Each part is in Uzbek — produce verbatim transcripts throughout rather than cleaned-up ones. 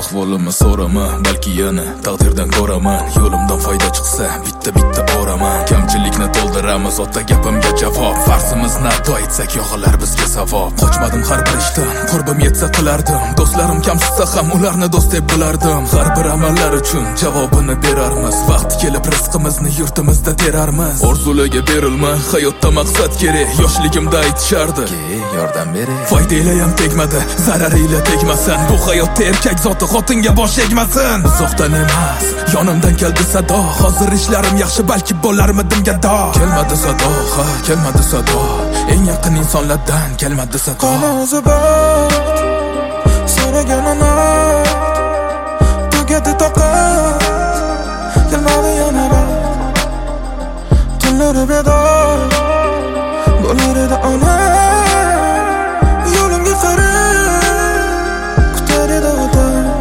ahvolimni so'rama, balki yana taqdirdan ko'raman. Yo'limdan foyda chiqsa bitta bitta o'raman. Kamchilikni to'ldiramiz, ota gapimga javob. Farzimizni ado etsak yog'ilar bizga savob. Qochmadim har bir ishdan, qurbim yetsa qilardim. Do'stlarim kamsitsa ham ularni do'st deb bilardim. Har bir amallar uchun javobini berarmiz. Vaqti kelib rizqimizni yurtimizda terarmiz. Orzularga berilma, hayotda maqsad kerak. Yoshligimda aytishardi, yordam bering. Foydanglar ham tegmadi, zararinglar tegmasin. Bu hayotda erkak zoti xotinga bosh egmasin. Uzoqdan emas, yonimdan keldi sado. Hozir ishlarim yaxshi, balki bo'larmidim gado. Kelmadi sado, ha, kelmadi sado. Eng yaqin insonlardan kelmadi sado. Qani o'zi bor, so'raganini tugadi toqat. Kelmadi yana bor, tunlari bedor bo'lar edi ona. Yo'limga qarab kutar edi ota.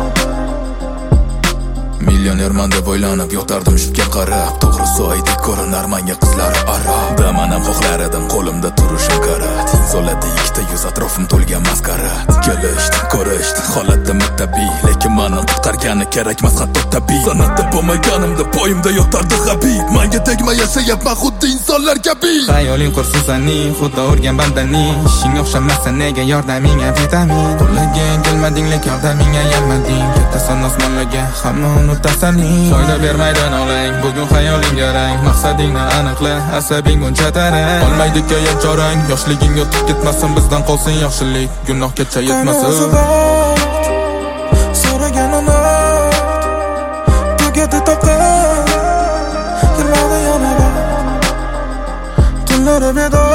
Millionerman deb o'ylanib yotardim shubga qarab. To'g'risi oydek ko'rinar menga qizlari arab. Daman ham xohlar edim qo'limda turishim karat. Insonlarda ikkita yuz, atrofim to'lgan maskarat. Kelishdi, ko'rishdi, holatda tabiiy, lekin meni qutqargani kerakmas hatto tabiiy. San'atda bo'lmaganimda poyimda yotardi Habib. Menga tegma yashayapman xuddi insonlar kabi. Xayoling qursin sening, xuddi urgan bandaning. Ishing o'xshamasa nega yordamingga vitamin. Qo'llagan kelmading, lekin yordamingga yetmading. Ketasan osmonlarga, hamma unutasaning. Foyda bermaydi nolang, bugun xayoling garang. Maqsadingni aniqla, asabing buncha tarang. Qolmaydi ko'yib jorang, yoshliging o'tib ketmasin, bizdan qolsin yaxshilik. Gunohgacha yetmasin. So'raganini tugadi toqat. Kelmadi yana bor, tunlari bedor